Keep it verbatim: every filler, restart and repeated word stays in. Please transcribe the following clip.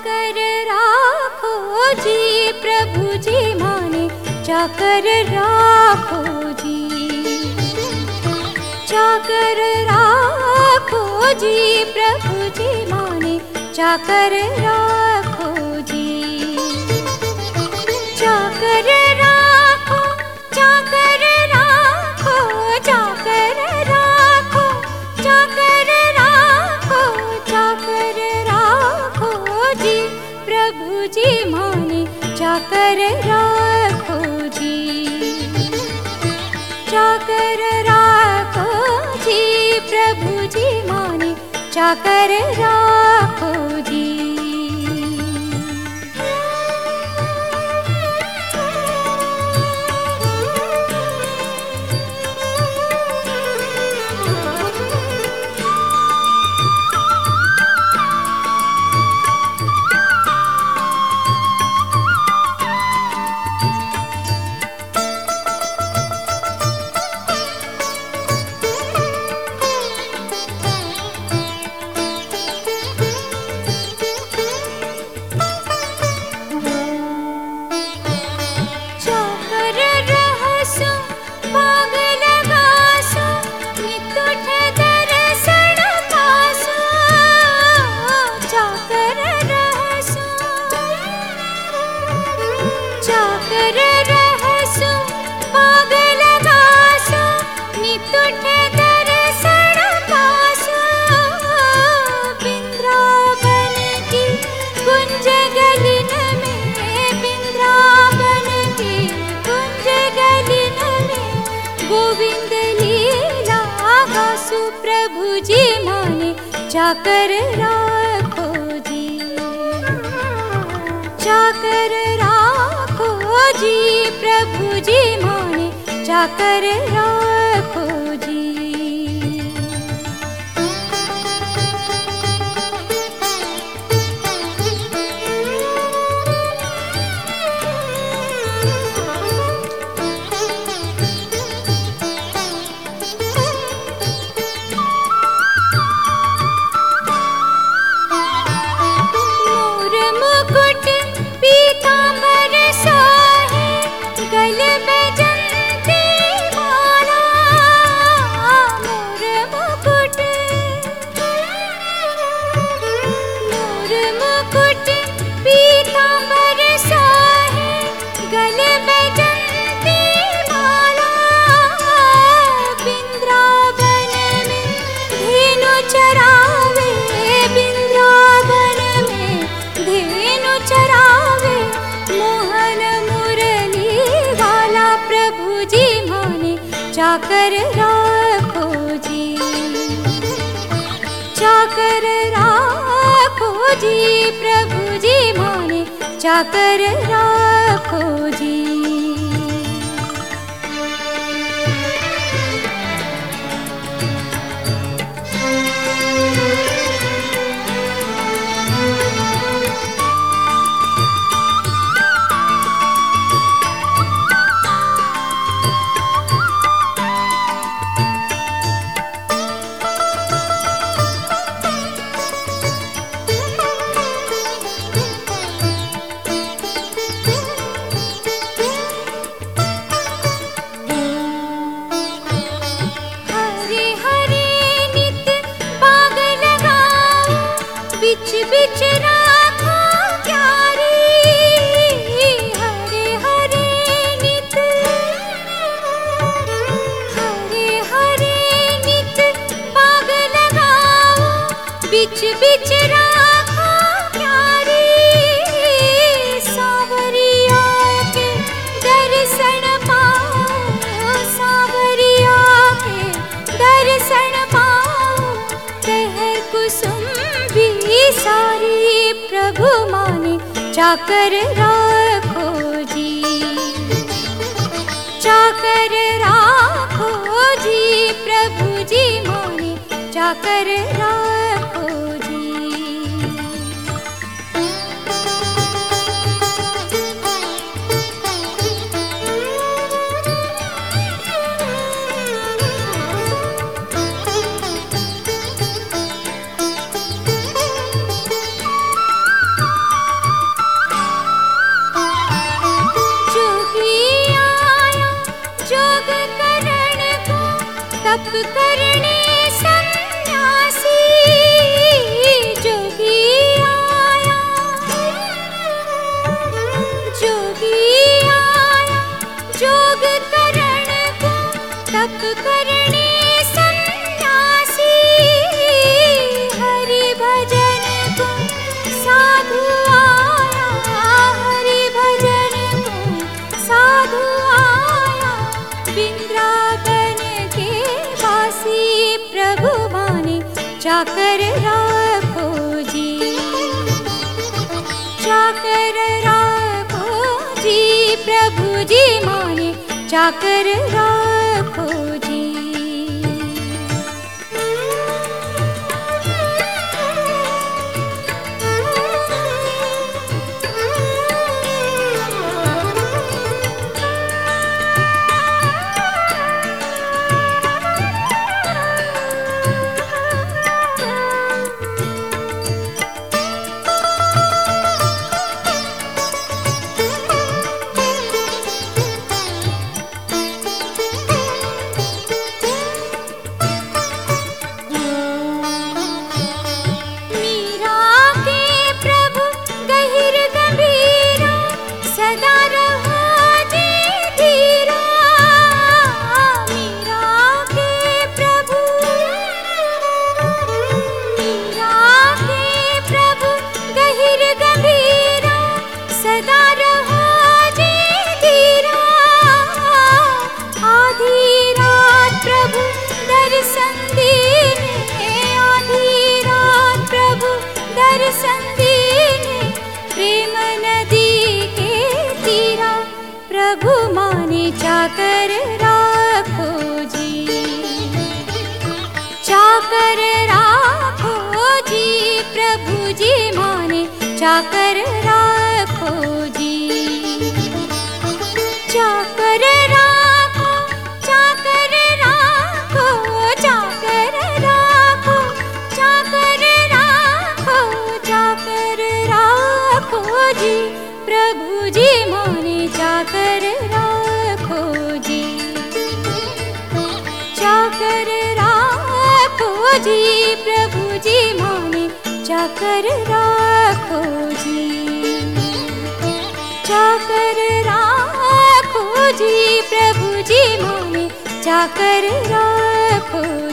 चाकर राखो जी प्रभु जी माने चाकर राखो जी। चाकर राखो जी प्रभु जी माने चाकर राखो जी। चाकर राखो चाकर राखो चाकर राखो चाकर राखो चाकर राखो जी प्रभु जी माने चाकर राखो जी। चाकर राखो जी प्रभु जी माने चाकर राखो जी। गोविंद लीला गासु प्रभु जी माने चाकर राखो जी। चाकर राखो जी प्रभु जी माने चाकर राखो जी। चाकर राखो जी। चाकर राखो जी प्रभु जी माने चाकर राखो जी। बिच बिच राखो क्यारी हरे हरे नित। हरे हरे नित बाग लगाओ बिच बिच राखो क्यारी। सावरिया के दर्शन पाओ सावरिया के दर्शन पाओ। तहर कुसुम सारी प्रभु माने चाकर राखो जी। चाकर राखो जी प्रभु जी माने चाकर राखो जी। तप करने सन्यासी जोगी आया, जोगी आया जोग करण को तप करने सन्यासी। हरि भजन को साधु आया, हरि भजन को साधु आया। वृंदावन के वासी प्रभु माने चाकर राखो जी, चाकर राखो जी प्रभु जी माने चाकर राखो जी। प्रेम नदी के तीरा प्रभु माने चाकर राखो जी, चाकर राखो जी प्रभु जी माने चाकर राखो जी। चाकर राखो, चाकर राखो, चाकर राखो, चाकर राखो, चाकर राखो जी प्रभु जी माने चाकर राखो जी, चाकर राखो जी प्रभु जी माने चाकर राखो जी, चाकर राखो जी प्रभु जी माने चाकर राखो।